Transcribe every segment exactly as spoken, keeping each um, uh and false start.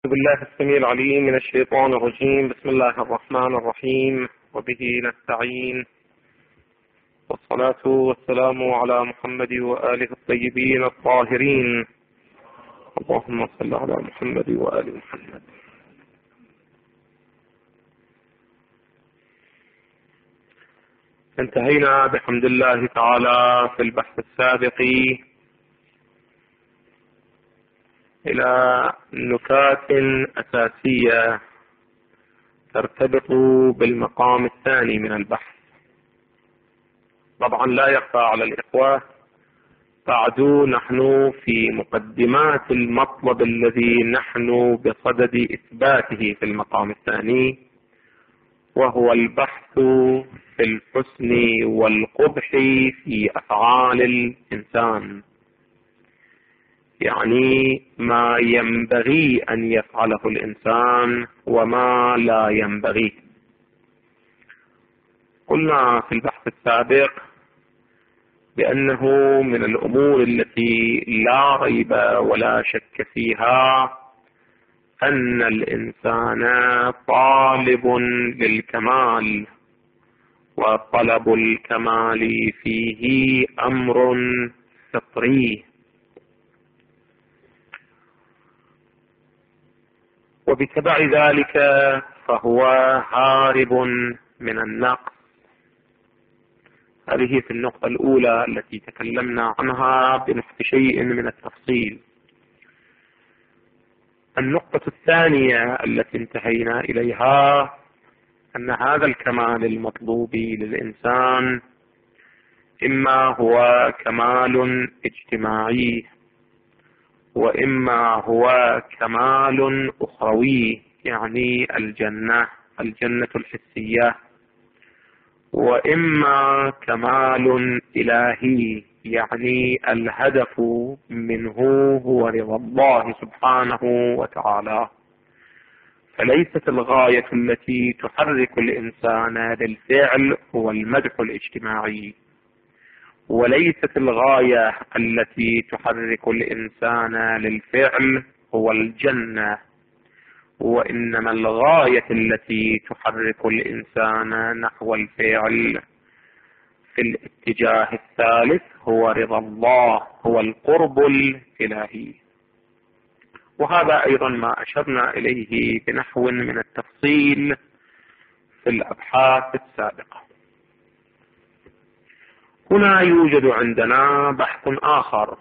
أعوذ بالله السميع العليم من الشيطان الرجيم. بسم الله الرحمن الرحيم، وبه نستعين، والصلاة والسلام على محمد وآله الطيبين الطاهرين. اللهم صل على محمد وآل محمد. انتهينا بحمد الله تعالى في البحث السابق إلى نكات أساسية ترتبط بالمقام الثاني من البحث. طبعا لا يخفى على الإخوة، بعد نحن في مقدمات المطلب الذي نحن بصدد إثباته في المقام الثاني، وهو البحث في الحسن والقبح في أفعال الإنسان، يعني ما ينبغي أن يفعله الإنسان وما لا ينبغي. قلنا في البحث السابق بأنه من الأمور التي لا ريب ولا شك فيها أن الإنسان طالب للكمال، وطلب الكمال فيه أمر فطري، وبتبع ذلك فهو هارب من النقص. هذه في النقطة الأولى التي تكلمنا عنها بنحو شيء من التفصيل. النقطة الثانية التي انتهينا إليها أن هذا الكمال المطلوب للإنسان إما هو كمال اجتماعي، وإما هو كمال أخروي، يعني الجنة الجنة الحسية، وإما كمال إلهي، يعني الهدف منه هو رضا الله سبحانه وتعالى. فليست الغاية التي تحرك الإنسان للفعل هو المدح الاجتماعي، وليست الغاية التي تحرك الإنسان للفعل هو الجنة، وإنما الغاية التي تحرك الإنسان نحو الفعل في الاتجاه الثالث هو رضا الله، هو القرب الإلهي. وهذا أيضا ما أشرنا إليه بنحو من التفصيل في الأبحاث السابقة. هنا يوجد عندنا بحث آخر،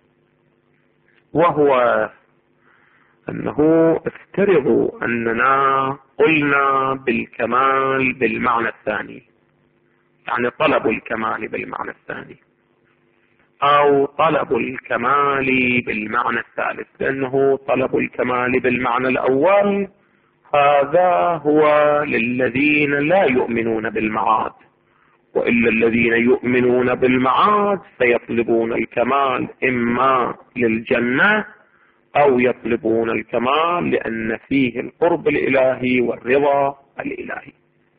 وهو أنه افترضوا أننا قلنا بالكمال بالمعنى الثاني، يعني طلب الكمال بالمعنى الثاني، أو طلب الكمال بالمعنى الثالث، لأنه طلب الكمال بالمعنى الأول هذا هو للذين لا يؤمنون بالمعاد، وإلا الذين يؤمنون بالمعاد فيطلبون الكمال إما للجنة أو يطلبون الكمال لأن فيه القرب الإلهي والرضا الإلهي.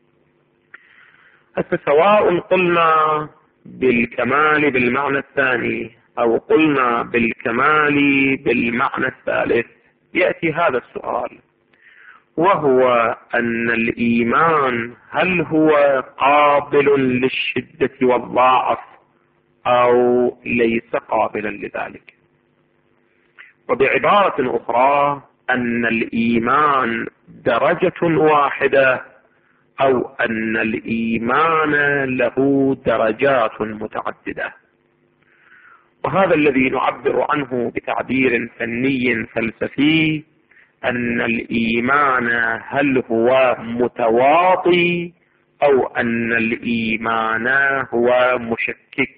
سواء قلنا بالكمال بالمعنى الثاني أو قلنا بالكمال بالمعنى الثالث، يأتي هذا السؤال، وهو أن الإيمان هل هو قابل للشدة والضعف أو ليس قابلا لذلك؟ وبعبارة أخرى أن الإيمان درجة واحدة أو أن الإيمان له درجات متعددة. وهذا الذي نعبر عنه بتعبير فني فلسفي أن الإيمان هل هو متواطي أو أن الإيمان هو مشكك.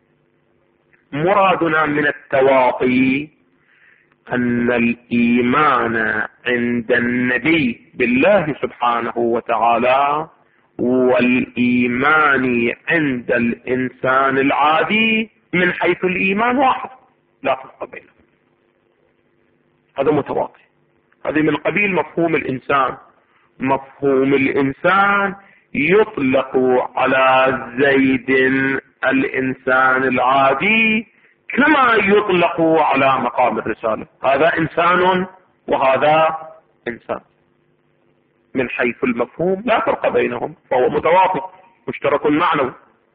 مرادنا من التواطي أن الإيمان عند النبي بالله سبحانه وتعالى والإيمان عند الإنسان العادي من حيث الإيمان واحد، لا فرق بينهم. هذا متواطي. هذه من قبيل مفهوم الإنسان. مفهوم الإنسان يطلق على زيد الإنسان العادي كما يطلق على مقام الرسالة. هذا إنسان وهذا إنسان. من حيث المفهوم لا فرق بينهم، فهو متوافق مشترك معنوي.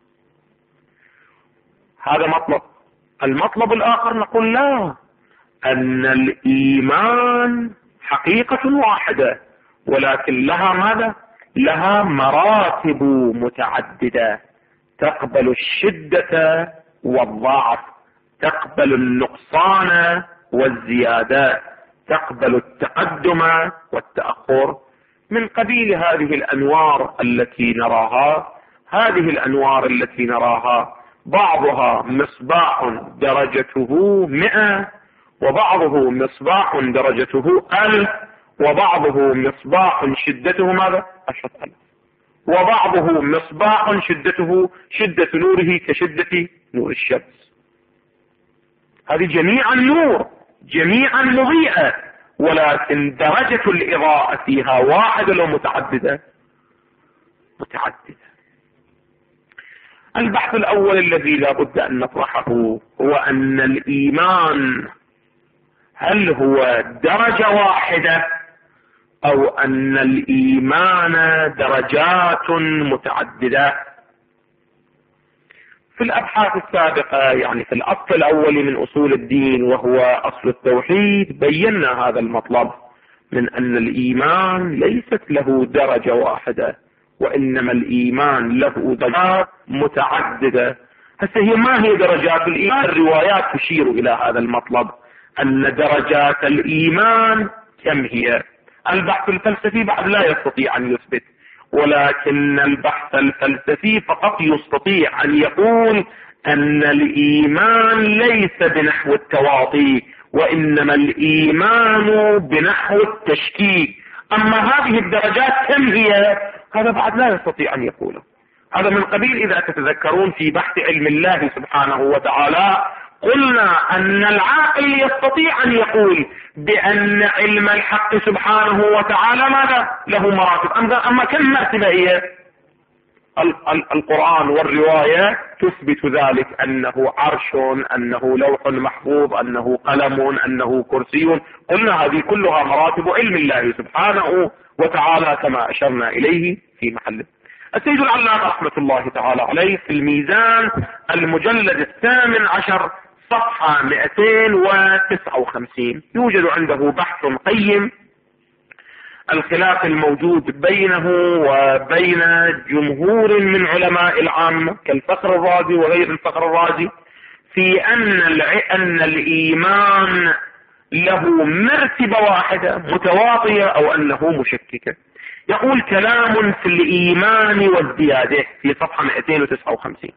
هذا مطلب. المطلب الآخر نقول لا، أن الإيمان حقيقة واحدة، ولكن لها ماذا؟ لها مراتب متعددة، تقبل الشدة والضعف، تقبل النقصان والزيادة، تقبل التقدم والتأخر. من قبيل هذه الأنوار التي نراها، هذه الأنوار التي نراها بعضها مصباح درجته مئة، وبعضه مصباح درجته ألف، وبعضه مصباح شدته ماذا؟ عشرة ألف، وبعضه مصباح شدته شدة نوره كشدة نور الشمس. هذه جميعا نور، جميعا مضيئة، ولكن درجة الإضاءة فيها واحدة لو متعددة؟ متعددة. البحث الأول الذي لا بد أن نطرحه هو أن الإيمان هل هو درجة واحدة أو أن الإيمان درجات متعددة؟ في الأبحاث السابقة، يعني في الأصل الأول من أصول الدين وهو أصل التوحيد، بينا هذا المطلب من أن الإيمان ليست له درجة واحدة، وإنما الإيمان له درجات متعددة. هسه هي ما هي درجات الإيمان؟ الروايات تشير إلى هذا المطلب، أن درجات الإيمان كم هي؟ البحث الفلسفي بعد لا يستطيع أن يثبت، ولكن البحث الفلسفي فقط يستطيع أن يقول أن الإيمان ليس بنحو التواطي، وإنما الإيمان بنحو التشكيك. أما هذه الدرجات كم هي؟ هذا بعد لا يستطيع أن يقوله. هذا من قبيل، إذا تتذكرون في بحث علم الله سبحانه وتعالى قلنا أن العاقل يستطيع أن يقول بأن علم الحق سبحانه وتعالى ماذا؟ له مراتب. أما كم مرتبة هي؟ القرآن والرواية تثبت ذلك، أنه عرش، أنه لوح محفوظ، أنه قلم، أنه كرسي. قلنا هذه كلها مراتب علم الله سبحانه وتعالى كما أشرنا إليه في محله. السيد العلامة رحمة الله تعالى عليه في الميزان المجلد الثامن عشر صفحة مئتين وتسعة وخمسين يوجد عنده بحث قيم، الخلاف الموجود بينه وبين جمهور من علماء العامة كالفخر الرازي وغير الفخر الرازي في أن أن الإيمان له مرتبة واحدة متواطية أو أنه مشككة. يقول كلام في الإيمان والزيادة في صفحة مئتين وتسعة وخمسين.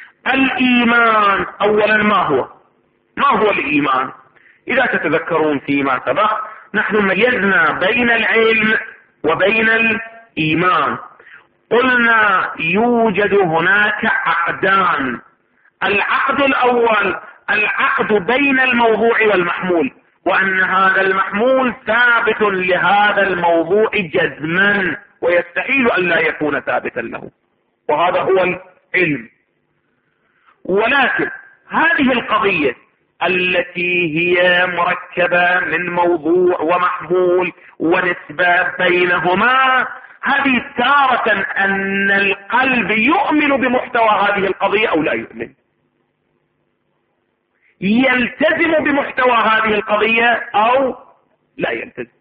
الإيمان أولا ما هو؟ ما هو الإيمان؟ إذا تتذكرون فيما سبق نحن ميزنا بين العلم وبين الإيمان. قلنا يوجد هناك عقدان. العقد الأول العقد بين الموضوع والمحمول، وأن هذا المحمول ثابت لهذا الموضوع جزما، ويستحيل أن لا يكون ثابتا له، وهذا هو العلم. ولكن هذه القضية التي هي مركبة من موضوع ومحمول ونسبة بينهما، هذه تارة أن القلب يؤمن بمحتوى هذه القضية أو لا يؤمن، يلتزم بمحتوى هذه القضية أو لا يلتزم.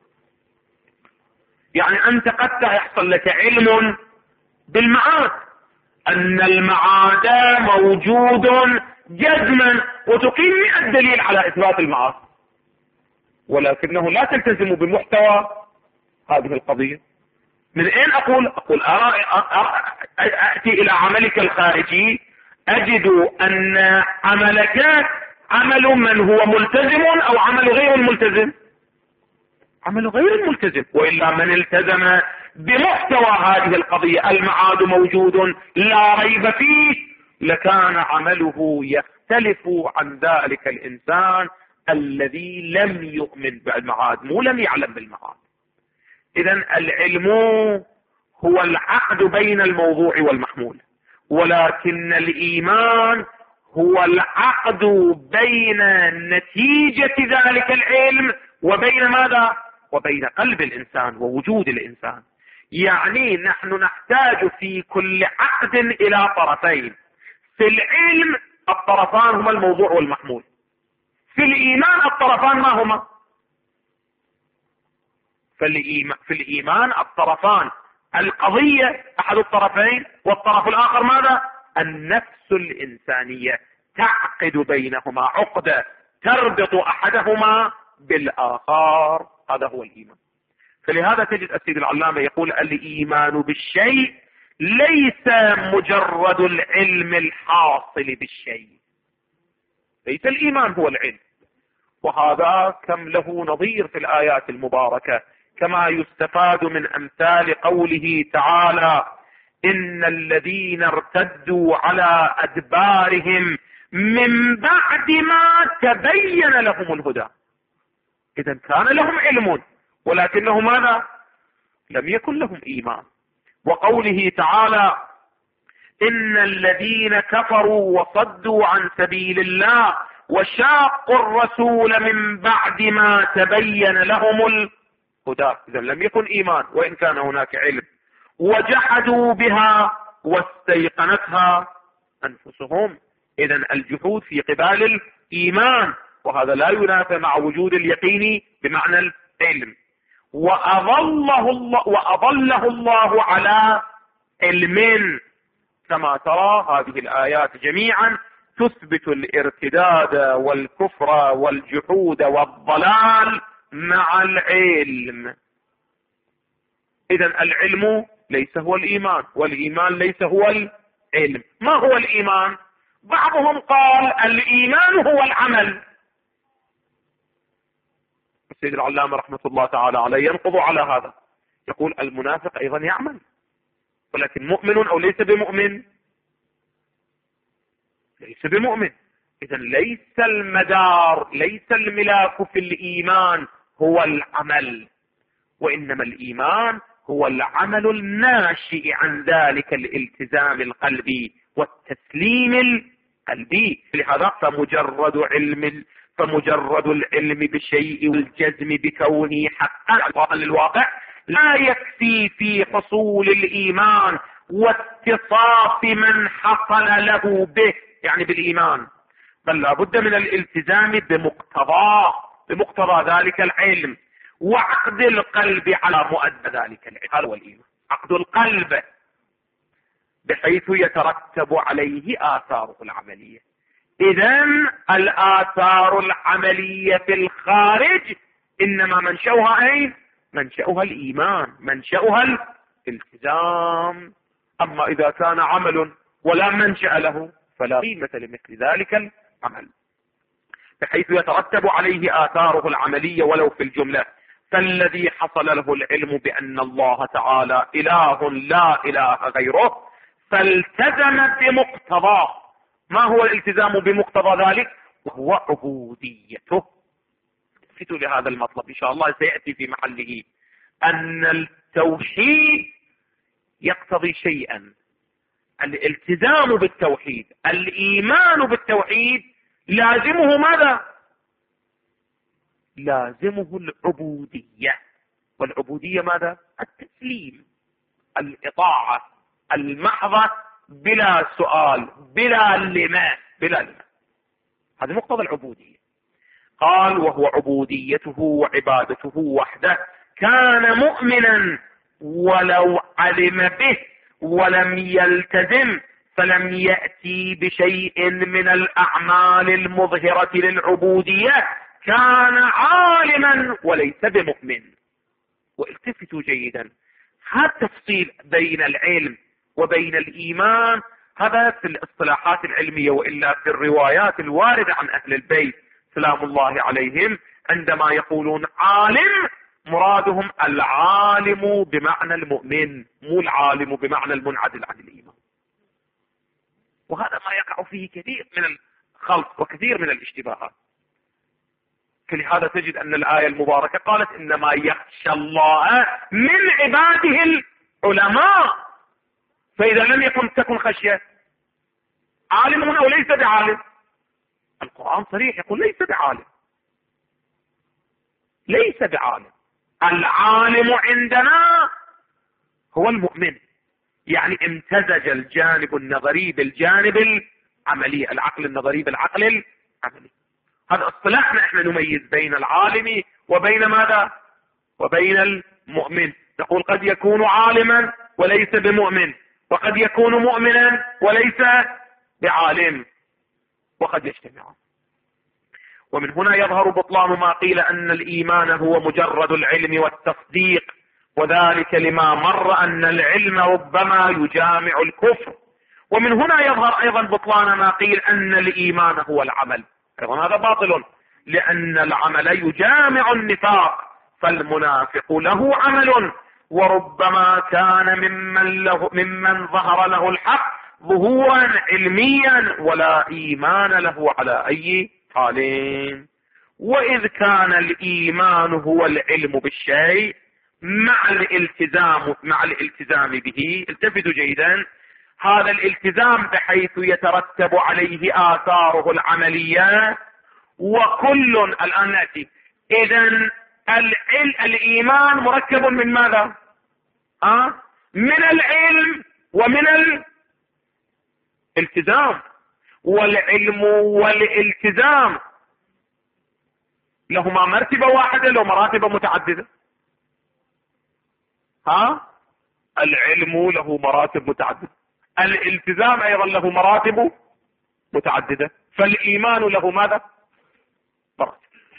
يعني أنت قد يحصل لك علم بالمعاد، أن المعاد موجود جزما، وتقيم مئة دليل على إثبات المعاد، ولكنه لا تلتزم بمحتوى هذه القضية. من أين أقول؟ أقول أرى أأتي إلى عملك الخارجي أجد أن عملك عمل من هو ملتزم أو عمل غير ملتزم؟ عمل غير ملتزم. وإلا من التزم بمحتوى هذه القضية المعاد موجود لا ريب فيه لكان عمله يختلف عن ذلك الإنسان الذي لم يؤمن بالمعاد، مو لم يعلم بالمعاد. إذن العلم هو العقد بين الموضوع والمحمول، ولكن الإيمان هو العقد بين نتيجة ذلك العلم وبين ماذا؟ وبين قلب الإنسان ووجود الإنسان. يعني نحن نحتاج في كل عقد إلى طرفين. في العلم الطرفان هما الموضوع والمحمول. في الإيمان الطرفان ما هما؟ في الإيمان الطرفان القضية أحد الطرفين، والطرف الآخر ماذا؟ النفس الإنسانية تعقد بينهما عقدة تربط أحدهما بالآخر. هذا هو الإيمان. فلهذا تجد السيد العلامة يقول الإيمان بالشيء ليس مجرد العلم الحاصل بالشيء. ليس الإيمان هو العلم، وهذا كم له نظير في الآيات المباركة، كما يستفاد من أمثال قوله تعالى إن الذين ارتدوا على أدبارهم من بعد ما تبين لهم الهدى. إذن كان لهم علم ولكنه ماذا؟ لم يكن لهم إيمان. وقوله تعالى إن الذين كفروا وصدوا عن سبيل الله وشاقوا الرسول من بعد ما تبين لهم الهدى. إذا لم يكن إيمان وإن كان هناك علم. وجحدوا بها واستيقنتها أنفسهم. إذا الجحود في قبال الإيمان، وهذا لا ينافى مع وجود اليقين بمعنى العلم. وأضله الله, وأضله الله على علم. كما ترى هذه الآيات جميعا تثبت الارتداد والكفر والجحود والضلال مع العلم. إذن العلم ليس هو الإيمان، والإيمان ليس هو العلم. ما هو الإيمان؟ بعضهم قال الإيمان هو العمل. السيد العلامة رحمة الله تعالى عليه ينقض على هذا، يقول المنافق أيضا يعمل، ولكن مؤمن أو ليس بمؤمن؟ ليس بمؤمن. إذن ليس المدار، ليس الملاك في الإيمان هو العمل، وإنما الإيمان هو العمل الناشئ عن ذلك الالتزام القلبي والتسليم القلبي. لهذا فمجرد علم فمجرد العلم بالشيء والجزم بكونه حقا للواقع لا يكفي في حصول الإيمان واتصاف من حصل له به، يعني بالإيمان، بل لا بد من الالتزام بمقتضاه بمقتضى ذلك العلم، وعقد القلب على مؤدى ذلك العلم. هذا هو الإيمان، عقد القلب بحيث يترتب عليه آثاره العملية. إذن الآثار العملية في الخارج إنما منشأها أين؟ منشأها الإيمان، منشأها الالتزام. أما إذا كان عمل ولا منشأ له فلا قيمة لمثل ذلك العمل، بحيث يترتب عليه آثاره العملية ولو في الجملة. فالذي حصل له العلم بأن الله تعالى إله لا إله غيره فالتزم بمقتضاه. ما هو الالتزام بمقتضى ذلك؟ وهو عبوديته. فتوا لهذا المطلب إن شاء الله سيأتي في محله، أن التوحيد يقتضي شيئا، الالتزام بالتوحيد، الإيمان بالتوحيد لازمه ماذا؟ لازمه العبودية. والعبودية ماذا؟ التسليم، الإطاعة المحضة بلا سؤال، بلا لما، بلا لما. هذا مقتضى العبودية. قال وهو عبوديته وعبادته وحده. كان مؤمنا ولو علم به ولم يلتزم فلم يأتي بشيء من الأعمال المظهرة للعبودية كان عالما وليس بمؤمن. والتفتوا جيدا، هذا التفصيل بين العلم وبين الإيمان هذا في الاصطلاحات العلمية، وإلا في الروايات الواردة عن أهل البيت سلام الله عليهم عندما يقولون عالم مرادهم العالم بمعنى المؤمن، مو العالم بمعنى المنعزل عن الإيمان. وهذا ما يقع فيه كثير من الخلط وكثير من الاشتباهات. فلهذا تجد أن الآية المباركة قالت إنما يخشى الله من عباده العلماء. فإذا لم يكن تكن خشية، عالم أو ليس بعالم؟ القرآن صريح يقول ليس بعالم، ليس بعالم. العالم عندنا هو المؤمن، يعني امتزج الجانب النظري بالجانب العملي، العقل النظري بالعقل العملي. هذا اصطلاحنا، احنا نميز بين العالم وبين ماذا؟ وبين المؤمن. نقول قد يكون عالما وليس بمؤمن، وقد يكون مؤمنا وليس بعالم، وقد يجتمعون. ومن هنا يظهر بطلان ما قيل أن الإيمان هو مجرد العلم والتصديق، وذلك لما مر أن العلم ربما يجامع الكفر. ومن هنا يظهر أيضا بطلان ما قيل أن الإيمان هو العمل، أيضا هذا باطل، لأن العمل يجامع النفاق، فالمنافق له عمل، وربما كان ممن, له ممن ظهر له الحق ظهورا علميا ولا إيمان له على أي حال. وإذ كان الإيمان هو العلم بالشيء مع الالتزام مع الالتزام به، التفتوا جيدا، هذا الالتزام بحيث يترتب عليه آثاره العملية، وكل الآن نأتي. إذن الإيمان مركب من ماذا؟ أه؟ من العلم ومن الالتزام، والعلم والالتزام لهما مرتبة واحدة لو مراتب متعددة؟ ها؟ العلم له مراتب متعددة، الالتزام ايضا له مراتب متعددة، فالايمان له ماذا؟ مراتب.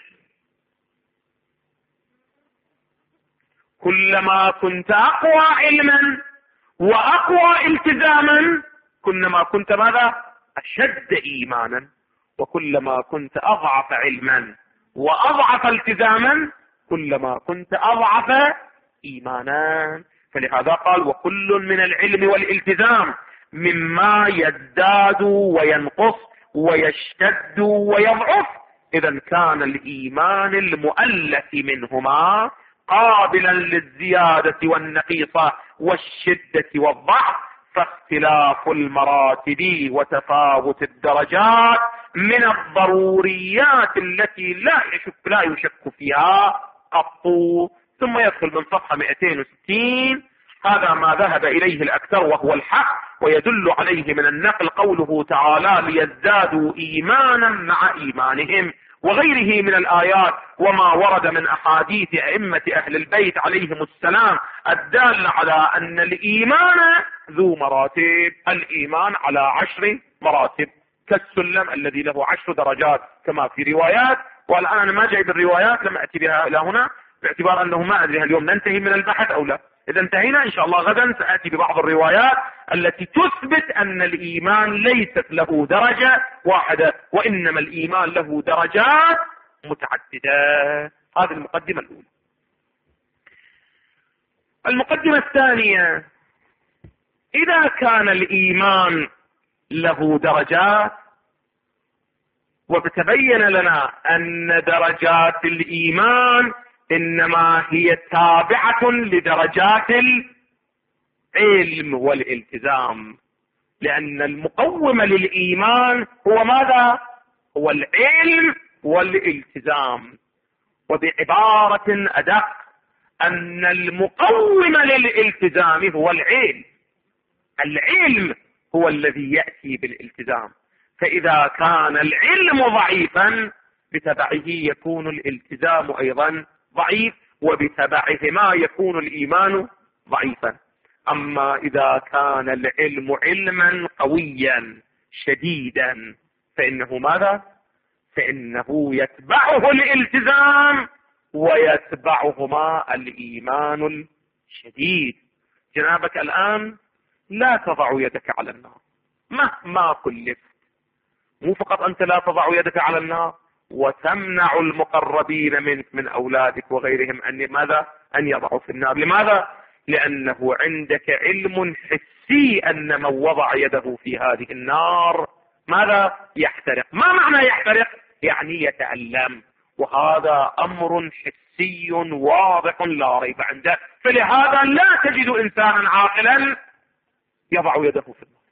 كلما كنت اقوى علما واقوى التزاما كلما كنت ماذا؟ اشد ايمانا، وكلما كنت اضعف علما واضعف التزاما كلما كنت اضعف ايمانا. فلهذا قال وكل من العلم والالتزام مما يزداد وينقص ويشتد ويضعف. اذا كان الايمان المؤلف منهما قابلا للزيادة والنقيصة والشدة والضعف، فاختلاف المراتب وتفاوت الدرجات من الضروريات التي لا يشك لا يشك فيها قط. ثم يدخل من صفحة مئتين وستين هذا ما ذهب إليه الأكثر وهو الحق، ويدل عليه من النقل قوله تعالى ليزدادوا إيمانا مع إيمانهم، وغيره من الآيات وما ورد من أحاديث أئمة أهل البيت عليهم السلام الدالة على أن الإيمان ذو مراتب. الإيمان على عشر مراتب كالسلم الذي له عشر درجات كما في روايات، والآن أنا ما جايب الروايات لم أتي بها إلى هنا باعتبار أنه ما أدري اليوم ننتهي من البحث أو لا. إذا انتهينا إن شاء الله غدا سأتي ببعض الروايات التي تثبت أن الإيمان ليست له درجة واحدة، وإنما الإيمان له درجات متعددة. هذه المقدمة الأولى. المقدمة الثانية، إذا كان الإيمان له درجات وتبين لنا أن درجات الإيمان إنما هي تابعة لدرجات العلم والالتزام، لأن المقوم للإيمان هو ماذا؟ هو العلم والالتزام. وبعبارة أدق أن المقوم للالتزام هو العلم، العلم هو الذي يأتي بالالتزام. فإذا كان العلم ضعيفا بتبعه يكون الالتزام أيضا ضعيف، وبتبعهما يكون الإيمان ضعيفا. أما إذا كان العلم علما قويا شديدا فإنه ماذا؟ فإنه يتبعه الالتزام ويتبعهما الإيمان الشديد. جنابك الآن لا تضع يدك على النار مهما كلفت، مو فقط أنت لا تضع يدك على النار وتمنع المقربين منك من أولادك وغيرهم أن ماذا؟ أن يضعوا في النار. لماذا؟ لأنه عندك علم حسي أن من وضع يده في هذه النار ماذا؟ يحترق. ما معنى يحترق؟ يعني يتألم، وهذا أمر حسي واضح لا ريب عنده. فلهذا لا تجد إنسانا عاقلا يضع يده في النار.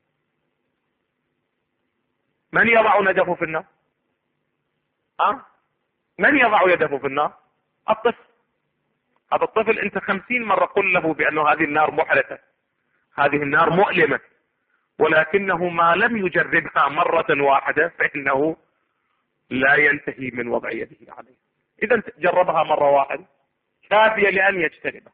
من يضع يده في النار؟ أه؟ من يضع يده في النار؟ الطفل. هذا الطفل انت خمسين مرة قل له بأنه هذه النار محرقة، هذه النار مؤلمة، ولكنه ما لم يجربها مرة واحدة فإنه لا ينتهي من وضع يده عليه. إذا جربها مرة واحدة كافية لأن يجتنبها.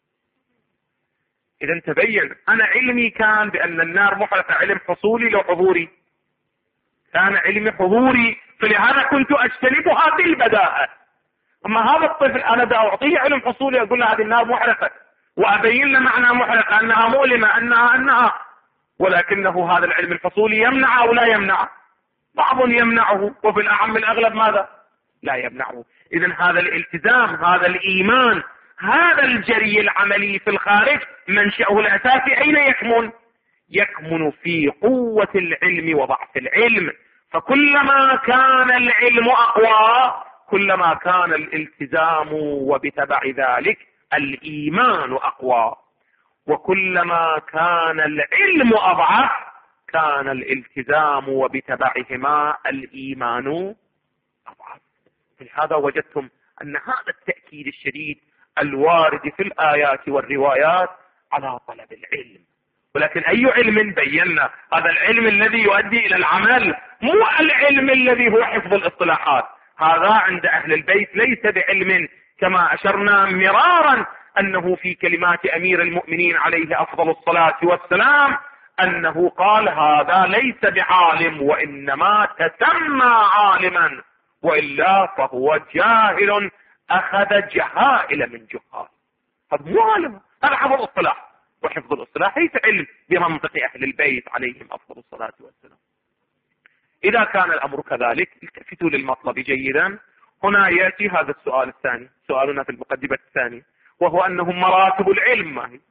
إذا تبين أنا علمي كان بأن النار محرقة علم حصولي لو حضوري، كان علمي حضوري، فلهذا كنت أجتنبها بالبداهة. أما هذا الطفل أنا دا أعطيه علم حصولي، أقول له هذه النار محرقة وأبين له معنى محرقة، أنها مؤلمة، أنها أنها ولكنه هذا العلم الحصولي يمنع أو لا يمنع؟ بعض يمنعه، وفي الأعم الأغلب ماذا؟ لا يمنعه. إذن هذا الالتزام، هذا الإيمان، هذا الجري العملي في الخارج منشأه الأساسي أين يكمن؟ يكمن في قوة العلم وضعف العلم. فكلما كان العلم أقوى كلما كان الالتزام وبتبع ذلك الإيمان أقوى، وكلما كان العلم أضعف كان الالتزام وبتبعهما الإيمان أضعف. لهذا وجدتم أن هذا التأكيد الشديد الوارد في الآيات والروايات على طلب العلم. ولكن أي علم بينا؟ هذا العلم الذي يؤدي إلى العمل، مو العلم الذي هو حفظ الاصطلاحات. هذا عند أهل البيت ليس بعلم، كما أشرنا مرارا أنه في كلمات أمير المؤمنين عليه أفضل الصلاة والسلام أنه قال هذا ليس بعالم وإنما تسمى عالما، وإلا فهو جاهل أخذ جهائل من جهال. هذا مو عالم، هذا حفظ الاصطلاح، وحفظ الاصطلاح ليس علم بمنطق أهل البيت عليهم أفضل الصلاة والسلام. إذا كان الأمر كذلك التفتوا للمطلب جيدا. هنا يأتي هذا السؤال الثاني، سؤالنا في المقدمة الثانية، وهو أنه مراتب العلم ما هي؟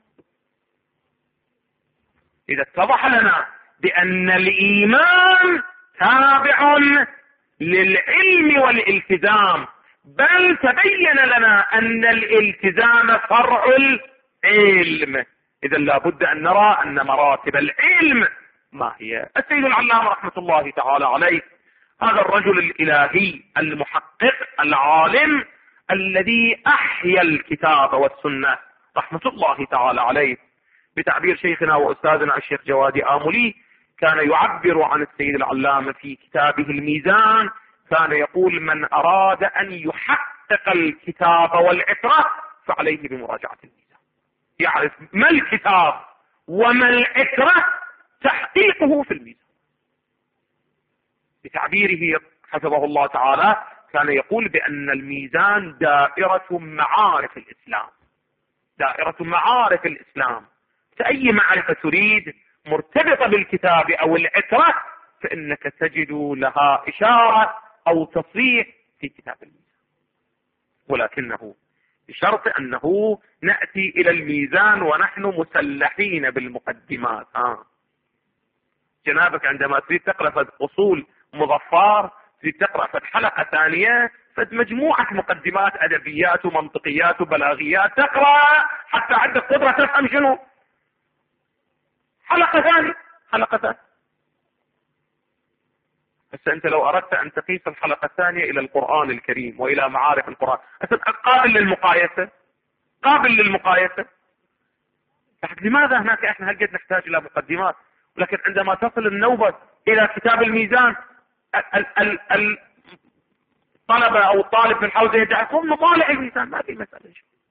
إذا اتضح لنا بأن الإيمان تابع للعلم والالتزام، بل تبين لنا أن الالتزام فرع العلم، إذا لابد أن نرى أن مراتب العلم ما هي. السيد العلامة رحمة الله تعالى عليه هذا الرجل الإلهي المحقق العالم الذي أحيا الكتاب والسنة رحمة الله تعالى عليه، بتعبير شيخنا وأستاذنا الشيخ جوادي آملي كان يعبر عن السيد العلامة في كتابه الميزان، كان يقول من أراد أن يحقق الكتاب والعترة فعليه بمراجعة الميزان، يعرف ما الكتاب وما العترة تحقيقه في الميزان. بتعبيره حفظه الله تعالى كان يقول بأن الميزان دائرة معارف الإسلام، دائرة معارف الإسلام، فأي معرفة تريد مرتبطة بالكتاب أو العترة فإنك تجد لها إشارة أو تصريح في كتاب الميزان، ولكنه بشرط أنه نأتي إلى الميزان ونحن مسلحين بالمقدمات. آه. جنابك عندما تريد تقرأ فد أصول مظفار، تريد تقرأ فد حلقة ثانية، فد مجموعة مقدمات أدبيات ومنطقيات وبلاغيات تقرأ حتى عندك قدرة تفهم شنو. حلقة ثانية حلقة ثانية بس أنت لو أردت أن تقيس الحلقة الثانية إلى القرآن الكريم وإلى معارف القرآن قابل للمقايسة، قابل للمقايسة. لماذا هناك احنا هل قد نحتاج إلى مقدمات؟ ولكن عندما تصل النوبة إلى كتاب الميزان الطلبة أو الطالب في الحوزة يدعكم مطالع الميزان، ما في مسألة.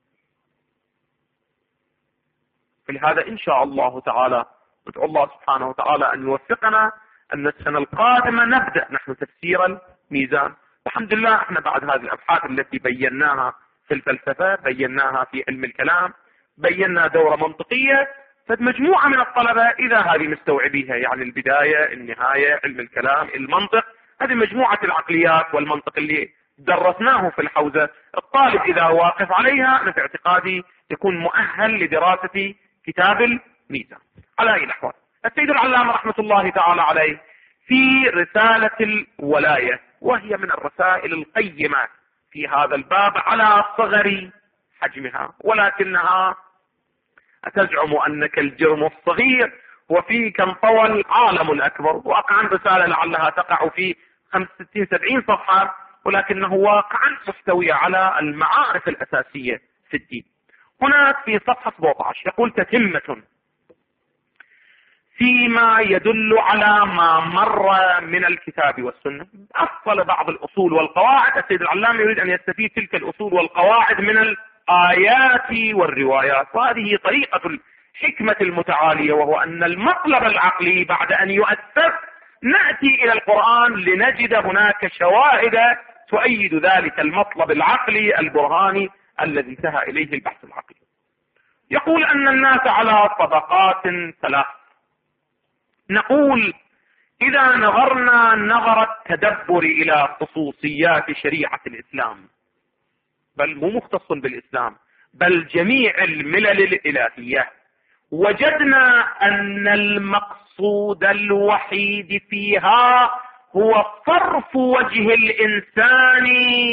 فلهذا إن شاء الله تعالى ندعو الله سبحانه وتعالى أن يوفقنا أن السنة القادمة نبدأ نحن تفسير الميزان. الحمد لله احنا بعد هذه الأبحاث التي بيناها في الفلسفة، بيناها في علم الكلام، بينا دورة منطقية، فمجموعة من الطلبة إذا هذه مستوعبيها، يعني البداية النهاية علم الكلام المنطق، هذه مجموعة العقليات والمنطق اللي درسناه في الحوزة، الطالب إذا واقف عليها أنا في اعتقادي يكون مؤهل لدراسة كتاب الميزان. على أي الأحوال السيد العلامة رحمة الله تعالى عليه في رسالة الولاية، وهي من الرسائل القيمة في هذا الباب على صغر حجمها، ولكنها تزعم أنك الجرم الصغير وفيك انطوى العالم الأكبر. واقعا رسالة لعلها تقع في خمسة وستين سبعين صفحة، ولكنه واقعا مستوية على المعارف الأساسية في الدين. هناك في صفحة سبعة عشر يقول تتمة فيما يدل على ما مر من الكتاب والسنة. أصل بعض الأصول والقواعد، السيد العلامة يريد أن يستفيد تلك الأصول والقواعد من الآيات والروايات، وهذه طريقة الحكمة المتعالية، وهو أن المطلب العقلي بعد أن يؤسس نأتي إلى القرآن لنجد هناك شواهد تؤيد ذلك المطلب العقلي البرهاني الذي انتهى إليه البحث العقلي. يقول أن الناس على طبقات ثلاث. نقول إذا نظرنا نظر التدبر إلى خصوصيات شريعة الإسلام، بل مو مختص بالإسلام بل جميع الملل الإلهية، وجدنا أن المقصود الوحيد فيها هو صرف وجه الإنسان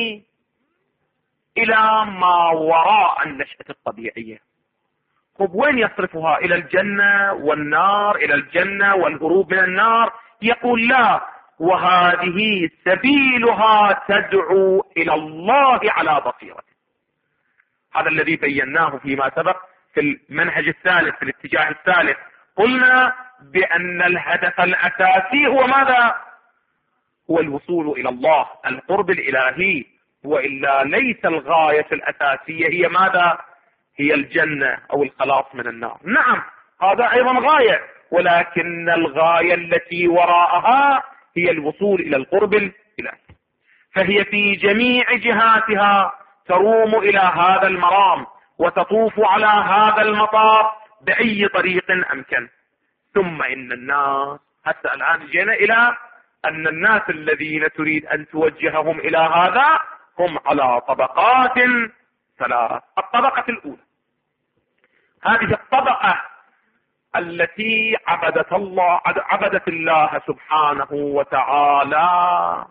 إلى ما وراء النشأة الطبيعية. طب وين يصرفها؟ إلى الجنة والنار، إلى الجنة والهروب من النار؟ يقول لا، وهذه سبيلها تدعو إلى الله على بصيرة. هذا الذي بيناه فيما سبق في المنهج الثالث، في الاتجاه الثالث. قلنا بأن الهدف الأساسي هو ماذا؟ هو الوصول إلى الله، القرب الإلهي، وإلا ليس الغاية الأساسية هي ماذا؟ هي الجنة أو الخلاص من النار. نعم هذا أيضا غاية، ولكن الغاية التي وراءها هي الوصول إلى القرب الإلهي، فهي في جميع جهاتها تروم إلى هذا المرام وتطوف على هذا المطار بأي طريق أمكن. ثم إن الناس، حتى الآن جينا إلى أن الناس الذين تريد أن توجههم إلى هذا هم على طبقات ثلاث. الطبقة الأولى هذه الطبقة التي عبدت الله عبدت الله سبحانه وتعالى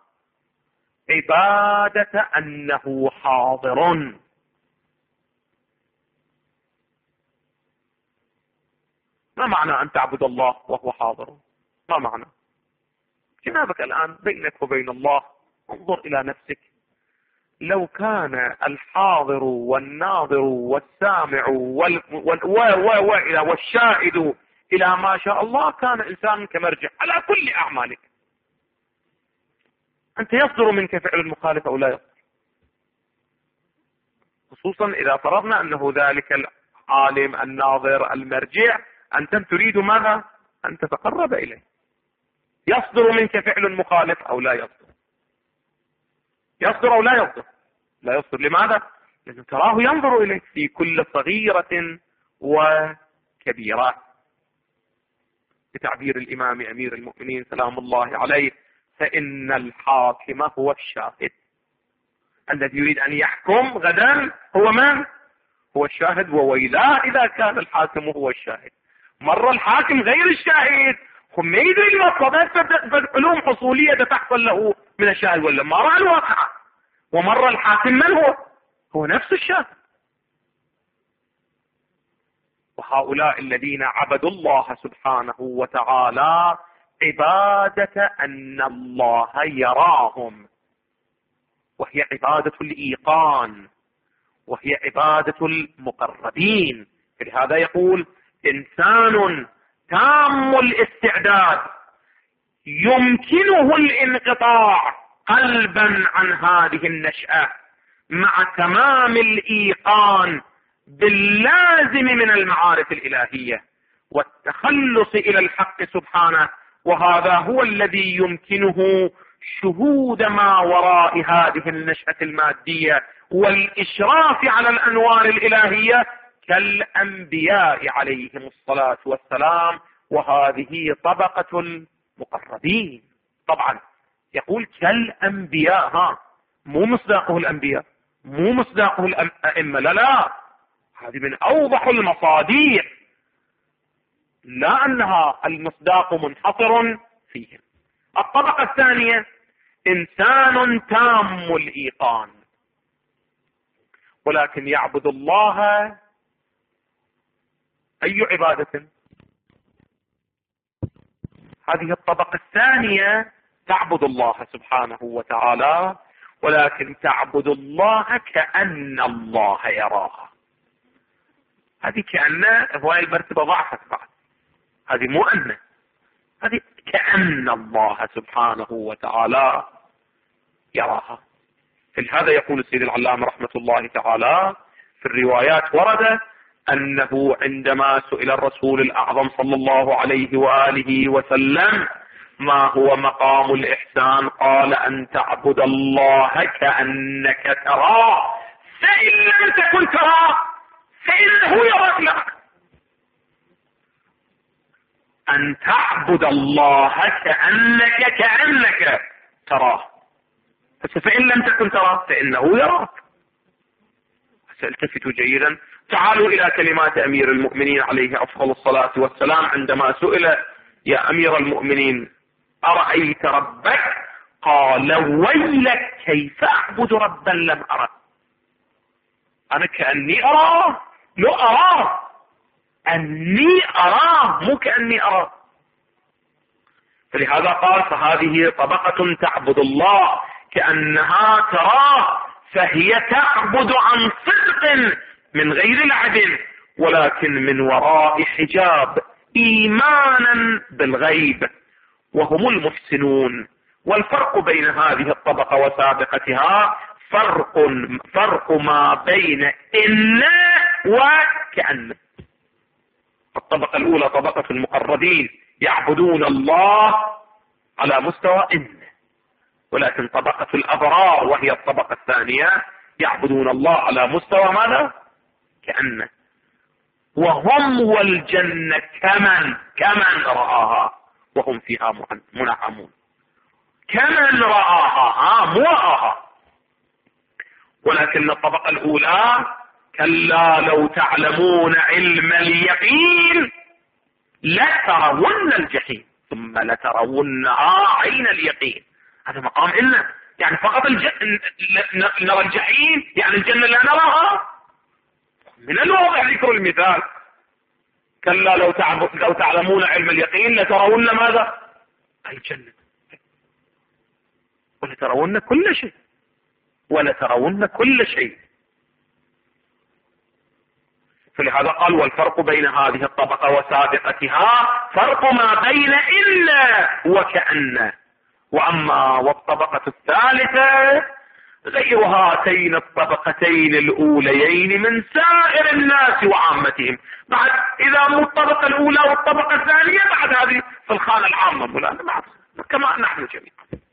عبادة أنه حاضر. ما معنى أن تعبد الله وهو حاضر؟ ما معنى؟ جنابك الآن بينك وبين الله، انظر إلى نفسك. لو كان الحاضر والناظر والسامع وال... وال... و... و... و... والشاهد إلى ما شاء الله كان إنسان كمرجع على كل أعمالك. أنت يصدر منك فعل المخالف أو لا يصدر؟ خصوصا إذا فرضنا أنه ذلك العالم الناظر المرجع أنت تريد ماذا؟ أن تتقرب إليه. يصدر منك فعل مخالف أو لا يصدر؟ يصدر أو لا يصدر؟ لا يصدر. لماذا؟ لأنه تراه ينظر إليك في كل صغيرة وكبيرة. بتعبير الإمام أمير المؤمنين سلام الله عليه: فإن الحاكم هو الشاهد. الذي يريد أن يحكم غدا هو من؟ هو الشاهد. وويلاه إذا كان الحاكم هو الشاهد. مرة الحاكم غير الشاهد، هم ما يدري المطلب، علوم حصولية تحصل له من الشاهد ولا ما رأى الواقع. ومرة الحاكم من هو؟ هو نفس الشاهد. وهؤلاء الذين عبدوا الله سبحانه وتعالى عبادة أن الله يراهم، وهي عبادة الإيقان، وهي عبادة المقربين. فلهذا يقول: إنسان تام الاستعداد يمكنه الانقطاع قلبا عن هذه النشأة مع تمام الإيقان باللازم من المعارف الإلهية والتخلص إلى الحق سبحانه. وهذا هو الذي يمكنه شهود ما وراء هذه النشأة المادية والإشراف على الأنوار الإلهية كالأنبياء عليهم الصلاة والسلام. وهذه طبقة المقربين. طبعا يقول كالأنبياء، ها مو مصداقه الأنبياء، مو مصداقه الأئمة، لا لا، هذه من أوضح المصاديق، لا أنها المصداق منحصر فيهم. الطبقة الثانية إنسان تام الإيقان ولكن يعبد الله أي عبادة؟ هذه الطبقة الثانية تعبد الله سبحانه وتعالى ولكن تعبد الله كأن الله يراها. هذه كأن هواي المرتبة ضعفت بعد، هذه مو أن، هذه كأن الله سبحانه وتعالى يراها. فلهذا يقول السيد العلامة رحمة الله تعالى في الروايات ورد أنه عندما سئل الرسول الأعظم صلى الله عليه وآله وسلم ما هو مقام الإحسان، قال أن تعبد الله كأنك تراه، فإن لم تكن تراه فإنه يراك لك. أن تعبد الله كأنك كأنك تراه، فإن لم تكن تراه فإنه يراك. سألتفتوا جيدا، تعالوا إلى كلمات أمير المؤمنين عليه أفضل الصلاة والسلام عندما سئل يا أمير المؤمنين أرأيت ربك؟ قال ويلك كيف أعبد ربا لم أره. أنا كأني أراه، لو أراه أني أراه مو كأني أراه. فلهذا قال فهذه طبقة تعبد الله كأنها تراه، فهي تعبد عن صدق من غير لعب ولكن من وراء حجاب إيمانا بالغيب، وهم المحسنون. والفرق بين هذه الطبقة وسابقتها فرق فرق ما بين إن وكأن. الطبقة الأولى طبقة المقربين يعبدون الله على مستوى إن، ولكن طبقة الأبرار وهي الطبقة الثانية يعبدون الله على مستوى ماذا؟ كأن. وهم والجنة كمن كمن رآها وهم فيها منعمون. كمن رآها ها مو رآها. ولكن الطبقة الأولى كلا لو تعلمون علم اليقين لترون الجحيم ثم لترونها عين اليقين. هذا مقام إن، يعني فقط الج... نرى الجحيم يعني الجنة لا نراها. من الواضح ذكر المثال كلا لو, تعب... لو تعلمون علم اليقين لترون ماذا؟ الجنة، ولترون كل شيء، ولترون كل شيء. فلهذا قال والفرق بين هذه الطبقة وسابقتها فرق ما بين إن وكأن. وأما والطبقة الثالثة غير هاتين الطبقتين الأوليين من سائر الناس وعامتهم. بعد إذا مو الطبقة الأولى والطبقة الثانية بعد هذه في الخانة العامة مولانا بعد كما نحن جميعا،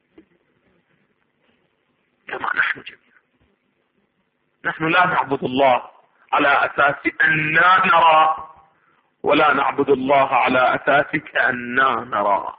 كما نحن جميعا. نحن لا نعبد الله على أساس أننا نرى، ولا نعبد الله على أساس كأننا نرى.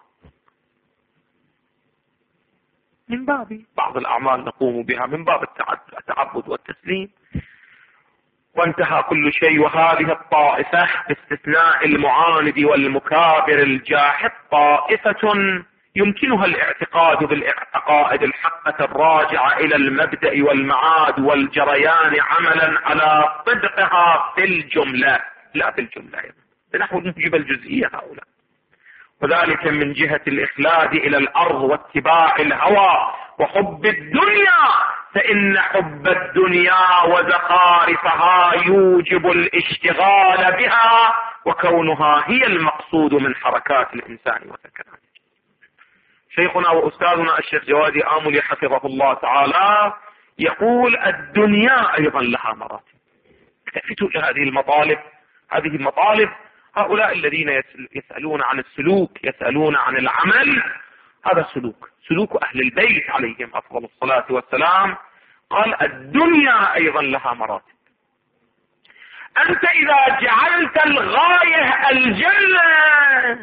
من باب بعض الأعمال نقوم بها من باب التعبد والتسليم، وانتهى كل شيء. وهذه الطائفة باستثناء المعاند والمكابر الجاحد طائفة يمكنها الاعتقاد بالعقائد الحقة الراجعة إلى المبدأ والمعاد والجريان عملا على صدقها في الجملة لا في الجملة نحو نجيب الجزئية هؤلاء، وذلك من جهة الإخلاد إلى الأرض واتباع الهوى وحب الدنيا، فإن حب الدنيا وزخارفها يوجب الاشتغال بها، وكونها هي المقصود من حركات الإنسان وسكناته. شيخنا وأستاذنا الشيخ جوادي آملي حفظه الله تعالى يقول الدنيا أيضا لها مراتب. اكتفتوا لهذه المطالب، هذه المطالب هؤلاء الذين يسألون عن السلوك يسألون عن العمل، هذا سلوك سلوك أهل البيت عليهم أفضل الصلاة والسلام. قال الدنيا أيضا لها مراتب. أنت إذا جعلت الغاية الجنة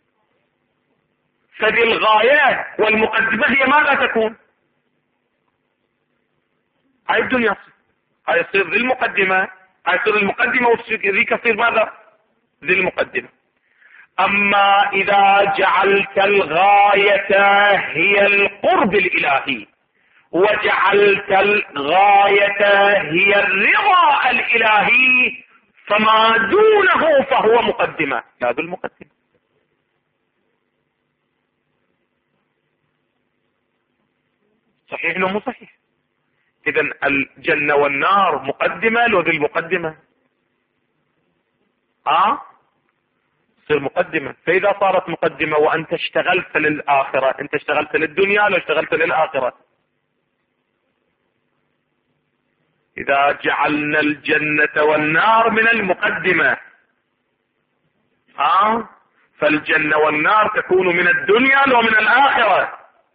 فذي الغاية والمقدمة هي ماذا تكون؟ هاي الدنيا هاي تصير ذي المقدمة، هاي تصير المقدمة وذيك تصير ماذا؟ ذي المقدمة. أما إذا جعلت الغاية هي القرب الإلهي وجعلت الغاية هي الرضا الإلهي فما دونه فهو مقدمة لا ذو المقدمة. صحيح لو مو صحيح؟ إذن الجنة والنار مقدمة لو ذي المقدمة. اه تصير مقدمة. فإذا صارت مقدمة وأنت اشتغلت للآخرة، أنت اشتغلت للدنيا لو اشتغلت للآخرة. إذا جعلنا الجنة والنار من المقدمة ها فالجنة والنار تكون من الدنيا لو من الآخرة.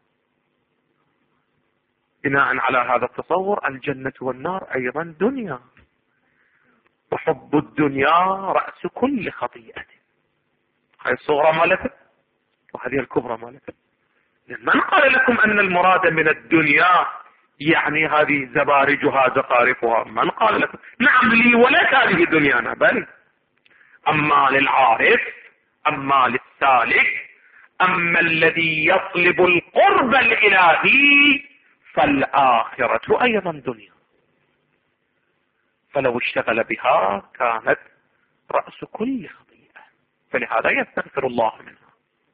بناء على هذا التصور الجنة والنار أيضا دنيا، وحب الدنيا رأس كل خطيئة. هذه الصغرى مالتك وهذه الكبرى مالتك. من قال لكم أن المراد من الدنيا يعني هذه زبارجها زخارفها؟ من قال لكم؟ نعم لي ولك هذه دنيانا بل، أما للعارف، أما للسالك، أما الذي يطلب القرب الإلهي فالآخرة أيضا دنيا، فلو اشتغل بها كانت رأس كل خطيئة، فلهذا يستغفر الله منها.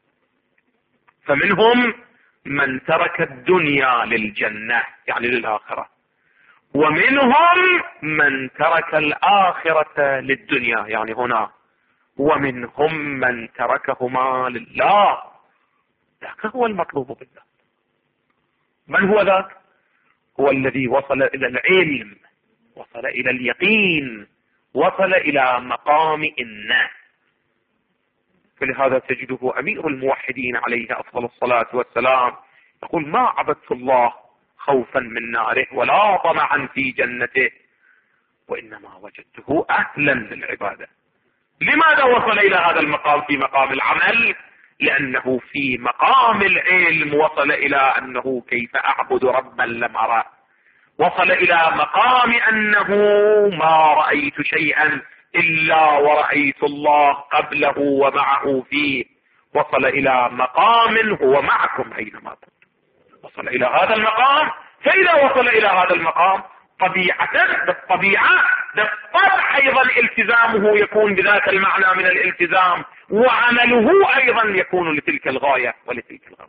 فمنهم من ترك الدنيا للجنة يعني للآخرة، ومنهم من ترك الآخرة للدنيا يعني هنا، ومنهم من تركهما لله. ذاك هو المطلوب بالله. من هو ذاك؟ هو الذي وصل إلى العلم، وصل إلى اليقين، وصل إلى مقام إنه. فلهذا تجده أمير الموحدين عليه أفضل الصلاة والسلام يقول: ما عبدت الله خوفا من ناره ولا طمعا في جنته، وإنما وجدته أهلا للعبادة. لماذا وصل إلى هذا المقام في مقام العمل؟ لأنه في مقام العلم وصل إلى أنه كيف أعبد ربا لم أرى، وصل إلى مقام أنه ما رأيت شيئا إلا ورأيت الله قبله ومعه فيه، وصل إلى مقام هو معكم أينما كنتم. وصل إلى هذا المقام. فإذا وصل إلى هذا المقام طبيعة بالطبيعة بالطبع أيضا التزامه يكون بذاك المعنى من الالتزام، وعمله أيضا يكون لتلك الغاية ولتلك الغاية.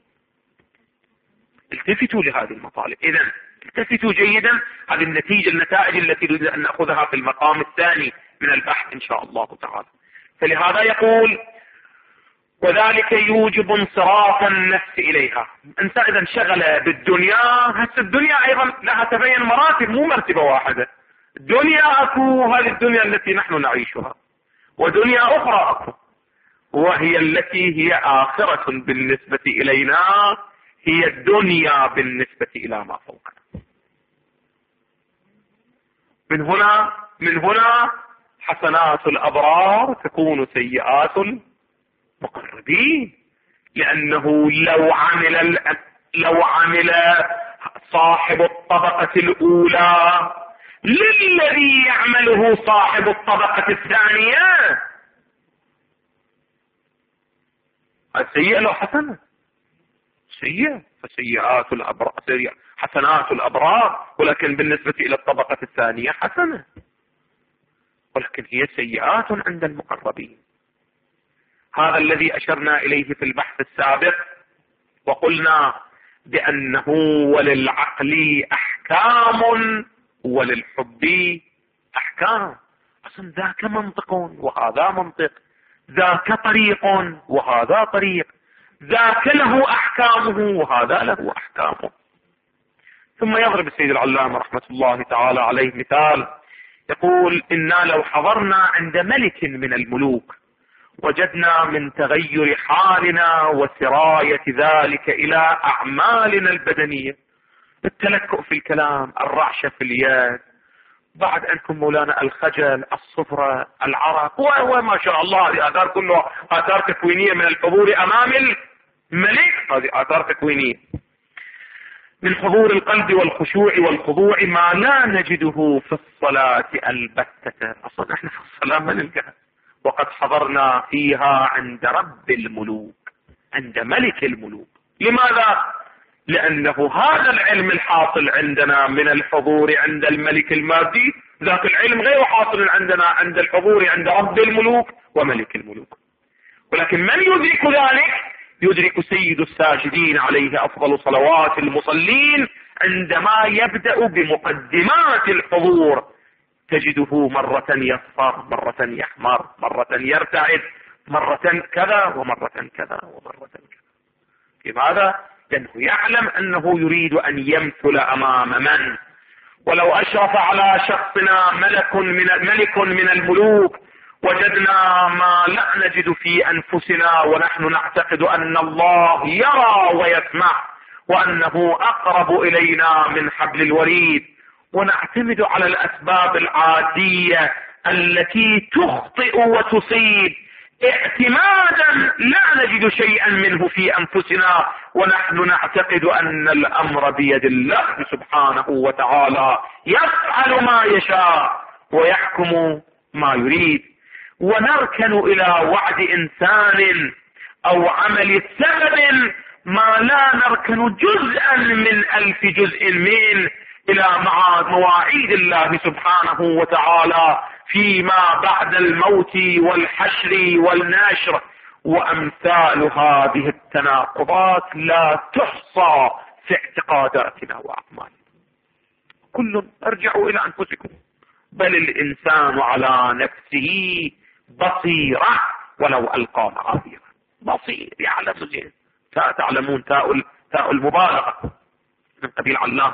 التفتوا لهذه المطالب. إذن التفتوا جيدا. هذه النتيجة النتائج التي نريد أن نأخذها في المقام الثاني من البحث إن شاء الله تعالى. فلهذا يقول: وذلك يوجب انصراف النفس إليها. إنسان إذا انشغل بالدنيا، هسه الدنيا أيضا لها تبين مراتب، مو مرتبة واحدة. دنيا أكو هذه الدنيا التي نحن نعيشها، ودنيا أخرى أكو، وهي التي هي آخرة بالنسبة إلينا، هي الدنيا بالنسبة إلى ما فوقنا. من هنا من هنا حسنات الأبرار تكون سيئات المقربين، لأنه لو عمل لو عمل صاحب الطبقة الأولى للذي يعمله صاحب الطبقة الثانية، السيئة لو حسنة سيئة، فسيئات الأبرار سيئة. حسنات الأبرار، ولكن بالنسبة إلى الطبقة الثانية حسنة، ولكن هي سيئات عند المقربين. هذا الذي أشرنا إليه في البحث السابق، وقلنا بأنه وللعقل أحكام وللحب أحكام. أصلا ذاك منطق وهذا منطق، ذاك طريق وهذا طريق، ذاك له أحكامه وهذا له أحكامه. ثم يضرب السيد العلامة رحمة الله تعالى عليه مثال، يقول: إنا لو حضرنا عند ملك من الملوك وجدنا من تغير حالنا وسراية ذلك إلى أعمالنا البدنية، التلكؤ في الكلام، الرعشة في اليد، بعد عندكم مولانا الخجل، الصفرة، العرق، وما شاء الله هذه آثار كلها آثار تكوينية من الحضور أمام الملك. هذه آثار تكوينية من حضور القلب والخشوع والخضوع، ما لا نجده في الصلاة البتة. أصلا احنا في الصلاة ما نلقاها، وقد حضرنا فيها عند رب الملوك، عند ملك الملوك. لماذا؟ لأنه هذا العلم الحاصل عندنا من الحضور عند الملك المادي، ذاك العلم غير حاصل عندنا عند الحضور عند رب الملوك وملك الملوك. ولكن من يدرك ذلك؟ يدرك سيد الساجدين عليه أفضل صلوات المصلين عندما يبدأ بمقدمات الحضور، تجده مرة يصفر، مرة يحمر، مرة يرتعد، مرة كذا ومرة كذا ومرة كذا. لماذا؟ لأنه يعلم أنه يريد أن يمثل أمام من؟ ولو أشرف على شخصنا ملك من ملك من الملوك وجدنا ما لا نجد في أنفسنا، ونحن نعتقد أن الله يرى ويسمع وأنه أقرب إلينا من حبل الوريد، ونعتمد على الأسباب العادية التي تخطئ وتصيب اعتمادا لا نجد شيئا منه في أنفسنا، ونحن نعتقد أن الأمر بيد الله سبحانه وتعالى يفعل ما يشاء ويحكم ما يريد. ونركن إلى وعد إنسان أو عمل سبب ما لا نركن جزءا من ألف جزء من إلى مواعيد الله سبحانه وتعالى فيما بعد الموت والحشر والنشر. وأمثال هذه التناقضات لا تحصى في اعتقاداتنا وأعمالنا. كل ارجعوا إلى أنفسكم، بل الإنسان على نفسه بصيرة ولو ألقى معاذيره. بصير، يعلم زين. تعلمون تاء تاء المبالغة من قبيل علام.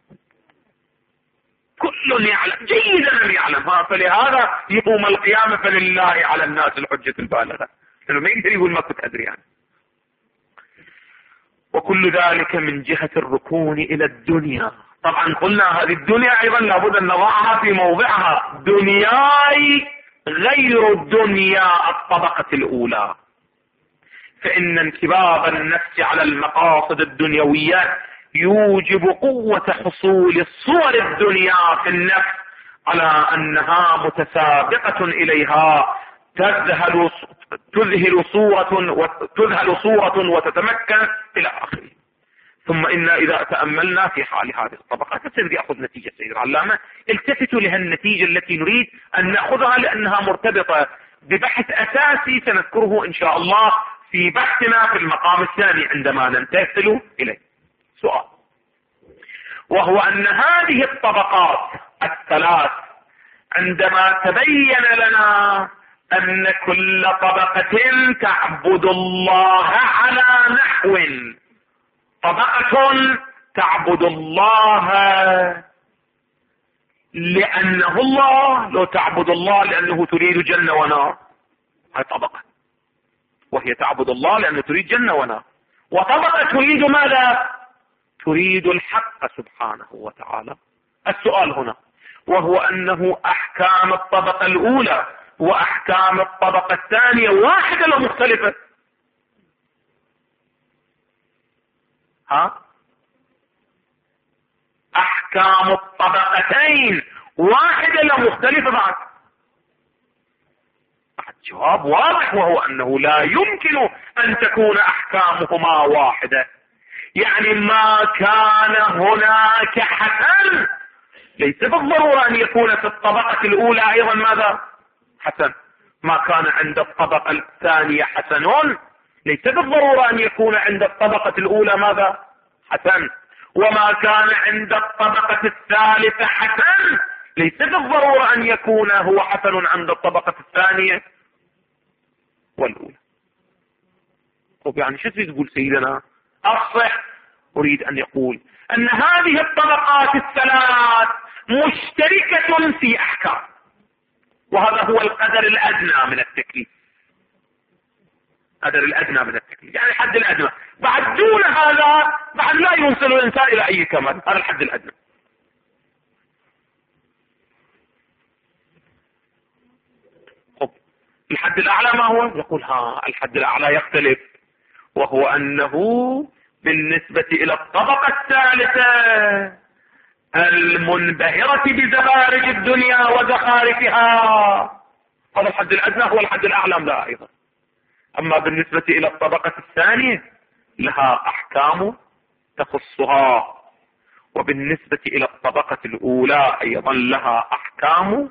كل يعلم جيدا أن يعلم، فلهذا يوم القيامة فلله على الناس الحجة البالغة، لأنه ما يقدر يقول ما كنت أدري يعني. وكل ذلك من جهة الركون إلى الدنيا. طبعا قلنا هذه الدنيا أيضا لابد أن نضعها في موضعها. دنياي غير دنيا الطبقة الأولى، فإن انكباب النفس على المقاصد الدنيوية يوجب قوة حصول الصور الدنيا في النفس على أنها متسابقة إليها، تذهل تذهل صورة وتذهل صورة وتتمكن إلى آخره. ثم إن إذا تأملنا في حال هذه الطبقات سنريد أخذ نتيجة سيد العلامة. التفتوا لها النتيجة التي نريد أن نأخذها، لأنها مرتبطة ببحث أساسي سنذكره إن شاء الله في بحثنا في المقام الثاني عندما ننتقل إليه. سؤال، وهو أن هذه الطبقات الثلاث عندما تبين لنا أن كل طبقة تعبد الله على نحو، طبقة تعبد الله لأنه الله، لو تعبد الله لأنه تريد جنة ونار، هذه طبقة، وهي تعبد الله لأنه تريد جنة ونار. وطبقة تريد ماذا؟ تريد الحق سبحانه وتعالى. السؤال هنا وهو أنه أحكام الطبقة الأولى وأحكام الطبقة الثانية واحدة ولا مختلفة؟ ها؟ أحكام الطبقتين واحدة ولا مختلفة بعد؟ الجواب واضح، وهو أنه لا يمكن أن تكون أحكامهما واحدة. يعني ما كان هناك حسن ليس بالضرورة أن يكون في الطبقة الأولى أيضا ماذا؟ حسن. ما كان عند الطبقة الثانية حسن ليس بالضرورة أن يكون عند الطبقة الأولى ماذا؟ حسن. وما كان عند الطبقة الثالثة حسن ليس بالضرورة أن يكون هو حسن عند الطبقة الثانية والأولى. طب يعني شو تريد تقول سيدنا؟ أصح أريد أن يقول أن هذه الطبقات الثلاث مشتركة في أحكام، وهذا هو القدر الأدنى من التكليف. قدر الأدنى من التكليف يعني الحد الأدنى، بعد دون هذا بعد لا يوصل الإنسان إلى أي كمال، هذا الحد الأدنى. طب الحد الأعلى ما هو؟ يقول ها الحد الأعلى يختلف، وهو أنه بالنسبة إلى الطبقة الثالثة المنبهرة بزخارف الدنيا وزخارفها، هذا الحد الأدنى هو الحد الأعلى لا أيضا. أما بالنسبة إلى الطبقة الثانية لها أحكام تخصها، وبالنسبة إلى الطبقة الأولى أيضا لها أحكام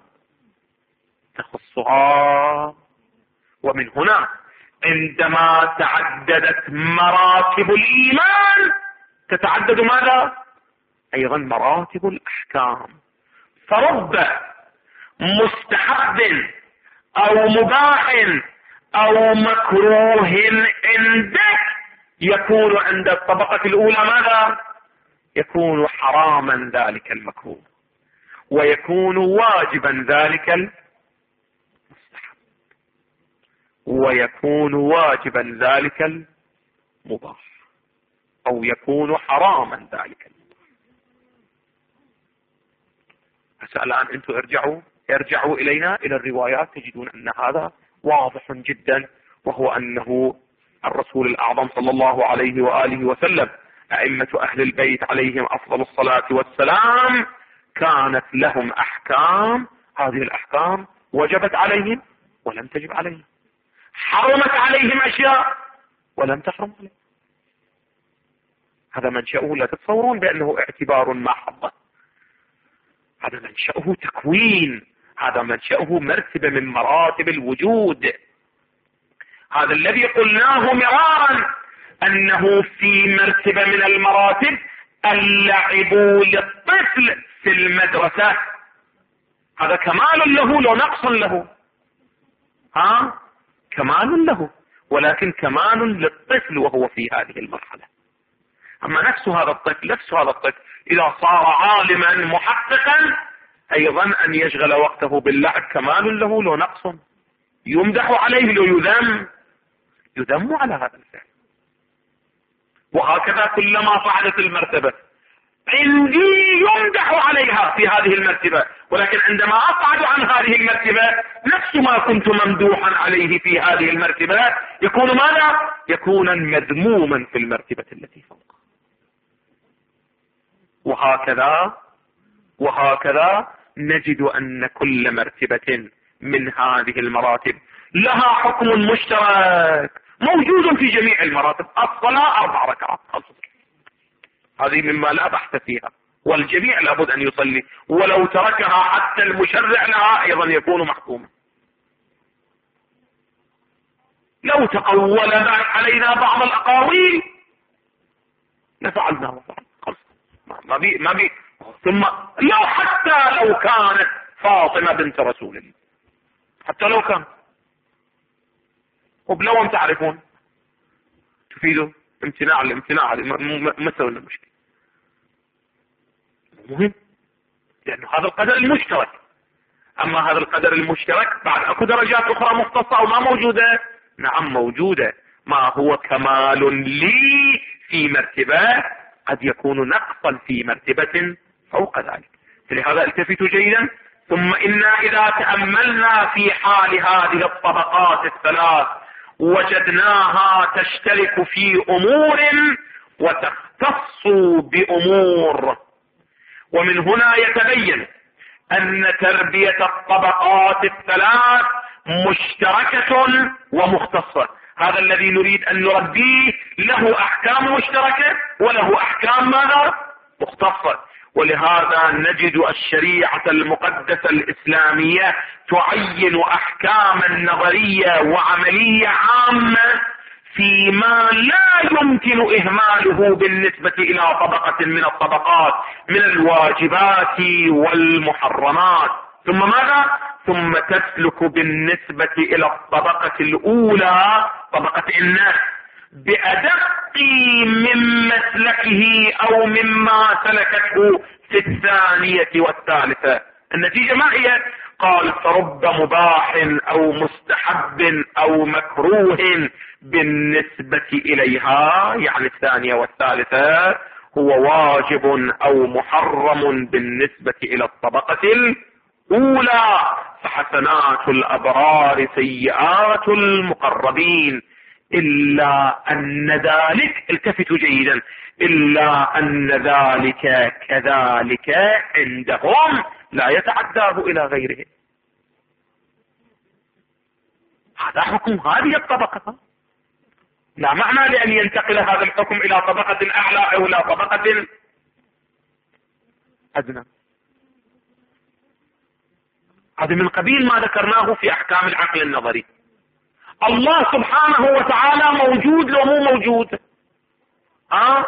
تخصها. ومن هنا عندما تعددت مراتب الإيمان تتعدد ماذا؟ أيضا مراتب الأحكام. فرب مستحب او مباح او مكروه عندك، يكون عند الطبقة الاولى ماذا؟ يكون حراما ذلك المكروه، ويكون واجبا ذلك المستحب، ويكون واجبا ذلك المباح، او يكون حراما ذلك المباح. بس الان انتم ارجعوا ارجعوا الينا الى الروايات، تجدون ان هذا واضح جدا، وهو انه الرسول الاعظم صلى الله عليه وآله وسلم، ائمة اهل البيت عليهم افضل الصلاة والسلام، كانت لهم احكام، هذه الاحكام وجبت عليهم ولم تجب عليهم، حرمت عليهم اشياء ولم تحرم عليهم. هذا منشأه، لا تتصورون بانه اعتبار ما حظه، هذا منشأه تكوين، هذا منشأه مرتبة من مراتب الوجود. هذا الذي قلناه مرارا انه في مرتبة من المراتب اللعب للطفل في المدرسة، هذا كمال له لو نقص له، ها كمال له، ولكن كمال للطفل وهو في هذه المرحلة. اما نفس هذا الطفل نفس هذا الطفل اذا صار عالما محققا ايضا ان يشغل وقته باللعب كمال له لو نقص، يمدح عليه لو يذم، يذم على هذا الفعل. وهكذا كلما صعدت المرتبة عندي يمدح عليها في هذه المرتبة، ولكن عندما أصعد عن هذه المرتبة نفس ما كنت ممدوحا عليه في هذه المرتبة يكون ماذا؟ يكون مذموما في المرتبة التي فوقها. وهكذا وهكذا نجد أن كل مرتبة من هذه المراتب لها حكم مشترك موجود في جميع المراتب. الصلاة أربع ركعات هذه مما لا بحث فيها، والجميع لابد أن يصلي، ولو تركها حتى المشرع لها أيضا يكون محكوما. لو تقول علينا بعض الأقاويل لفعلنا وفعلنا، ما بي ما بي ثم لو حتى لو كانت فاطمة بنت رسول الله، حتى لو كان، وبلو تعرفون تفيدوا امتناع الامتناع مثل المشكلة مهم، لأنه هذا القدر المشترك. أما هذا القدر المشترك بعد أكو درجات أخرى مختصة أو ما موجودة؟ نعم موجودة. ما هو كمال لي في مرتبة قد يكون نقصا في مرتبة فوق ذلك. فلهذا التفتوا جيدا. ثم إنا إذا تأملنا في حال هذه الطبقات الثلاث وجدناها تشترك في أمور وتختص بأمور، ومن هنا يتبين أن تربية الطبقات الثلاث مشتركة ومختصة. هذا الذي نريد أن نربيه له أحكام مشتركة وله أحكام ماذا؟ مختصة. ولهذا نجد الشريعة المقدسة الإسلامية تعين أحكاما نظرية وعملية عامة فيما لا يمكن إهماله بالنسبة إلى طبقة من الطبقات من الواجبات والمحرمات. ثم ماذا؟ ثم تسلك بالنسبة إلى الطبقة الأولى طبقة الناس بأدق من مسلكه أو مما سلكته في الثانية والثالثة. النتيجة ما هي؟ قال فرب مباح أو مستحب أو مكروه بالنسبة إليها، يعني الثانية والثالثة، هو واجب أو محرم بالنسبة إلى الطبقة الأولى. فحسنات الأبرار سيئات المقربين، إلا أن ذلك، التفتوا جيدا، إلا أن ذلك كذلك عندهم لا يتعداه إلى غيره. هذا حكم هذه الطبقة، لا معنى لأن ينتقل هذا الحكم إلى طبقة أعلى أو إلى طبقة أدنى. هذا من قبيل ما ذكرناه في أحكام العقل النظري. الله سبحانه وتعالى موجود لو مو موجود؟ آه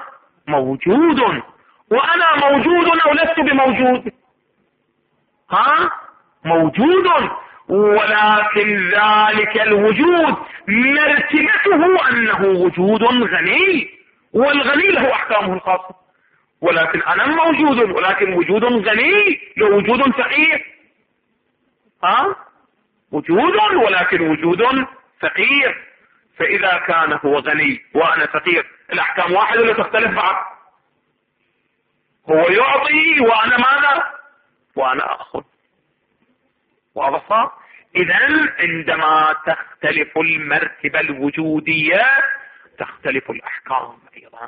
موجود. وأنا موجود أو لست بموجود؟ ها موجود، ولكن ذلك الوجود مرتبته أنه وجود غني، والغني له أحكامه الخاصة. ولكن أنا موجود، ولكن وجود غني له وجود فقير. ها؟ وجود ولكن وجود فقير. فإذا كان هو غني وأنا فقير، الأحكام واحدة ولا تختلف بعض؟ هو يعطي وأنا ماذا؟ وأنا أخذ. واضح؟ إذن عندما تختلف المرتبة الوجودية تختلف الأحكام أيضا.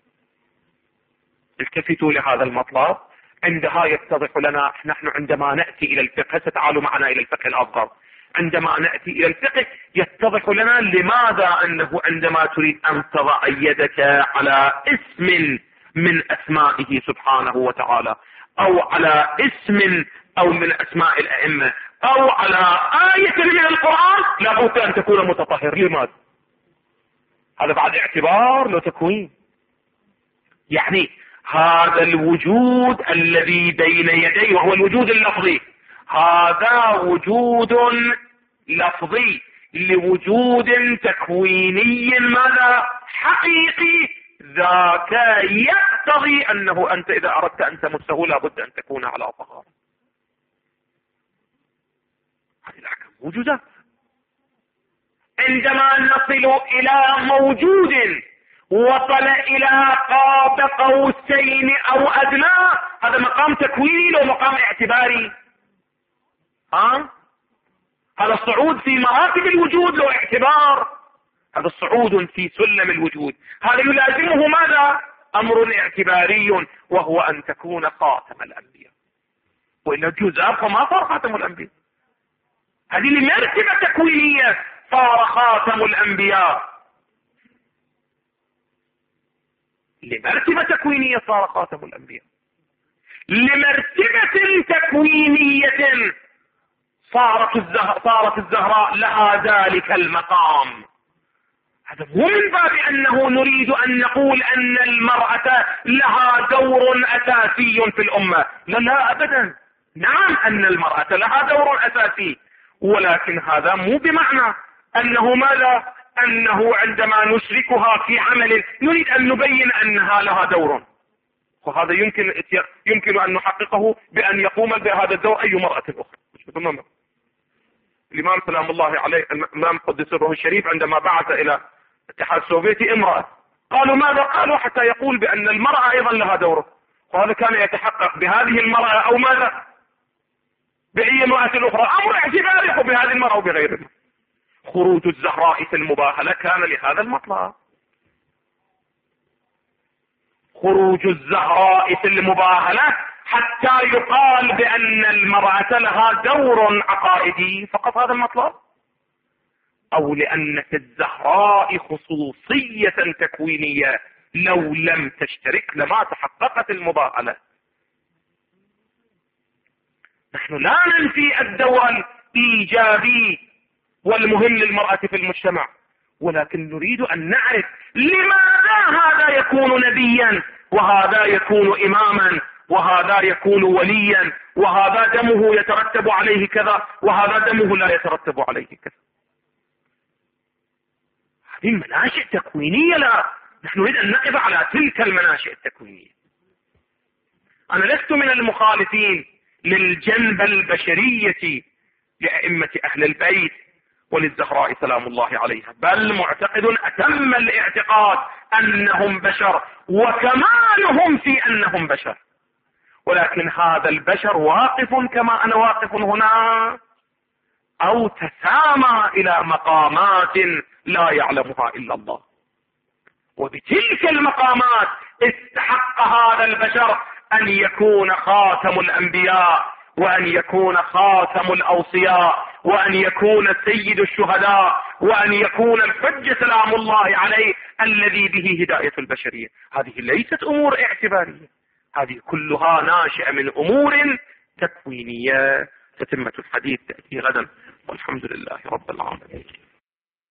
التفتوا لهذا المطلب. عندها يتضح لنا نحن عندما نأتي إلى الفقه، ستعالوا معنا إلى الفقه الأصغر، عندما نأتي إلى الفقه يتضح لنا لماذا أنه عندما تريد أن تضع يدك على اسم من أسمائه سبحانه وتعالى، أو على اسم أو من أسماء الأئمة، أو على آية من القرآن، لابد أن تكون متطهر. لماذا؟ هذا بعد اعتبار لو تكوين. يعني هذا الوجود الذي بين يدي وهو الوجود اللفظي، هذا وجود لفظي لوجود تكويني ماذا؟ حقيقي. ذاك يقتضي أنه أنت إذا أردت أن تمسه لابد أن تكون على طهارة. هذه الأحكام موجودة. عندما نصل إلى موجود وصل إلى قاب قوسين أو أدنى، هذا مقام تكويني لو مقام اعتباري؟ ها؟ هذا الصعود في مراتب الوجود لو اعتبار، هذا الصعود في سلم الوجود. هذا يلازمه ماذا؟ أمر اعتباري، وهو أن تكون خاتم الأنبياء، وإلا جزء فما صار خاتم الأنبياء. هذه لمرتبة تكوينية صار خاتم الأنبياء، لمرتبة تكوينية صار خاتم الأنبياء، لمرتبة تكوينية صارت الزهراء, صارت الزهراء لها ذلك المقام. هذا مو من باب أنه نريد أن نقول أن المرأة لها دور أساسي في الأمة، لا لا أبدا. نعم أن المرأة لها دور أساسي، ولكن هذا مو بمعنى أنه ماذا؟ أنه عندما نشركها في عمل نريد أن نبين أنها لها دور، وهذا يمكن يمكن أن نحققه بأن يقوم بهذا الدور أي مرأة أخرى. الإمام سلام الله عليه، الإمام قدس سره الشريف، عندما بعث إلى الاتحاد السوفيتي امرأة، قالوا ماذا؟ قالوا حتى يقول بأن المرأة أيضا لها دور، وهذا كان يتحقق بهذه المرأة أو ماذا؟ بأي امرأة أخرى، أمر اعتباري بهذه المرأة وبغيرها. خروج الزهراء في المباهلة كان لهذا المطلب. خروج الزهراء في المباهلة حتى يقال بأن المرأة لها دور عقائدي فقط، هذا المطلب. أو لأن في الزهراء خصوصية تكوينية لو لم تشترك لما تحققت المباهلة. نحن لا ننفي الدور الإيجابي والمهم للمرأة في المجتمع، ولكن نريد أن نعرف لماذا هذا يكون نبيا، وهذا يكون إماما، وهذا يكون وليا، وهذا دمه يترتب عليه كذا، وهذا دمه لا يترتب عليه كذا. هذه المناشئ تكوينية، لا نحن نريد أن نقف على تلك المناشئ التكوينية. أنا لست من المخالفين للجنبة البشرية لأئمة أهل البيت وللزهراء سلام الله عليها، بل معتقد أتم الاعتقاد أنهم بشر وكمالهم في أنهم بشر، ولكن هذا البشر واقف كما أنا واقف هنا، أو تسامى إلى مقامات لا يعلمها إلا الله، وبتلك المقامات استحق هذا البشر أن يكون خاتم الأنبياء، وأن يكون خاتم الأوصياء، وأن يكون سيد الشهداء، وأن يكون الحجة سلام الله عليه الذي به هداية البشرية. هذه ليست أمور اعتبارية، هذه كلها ناشئة من أمور تكوينية. تتمة الحديث تأتي غدا، والحمد لله رب العالمين.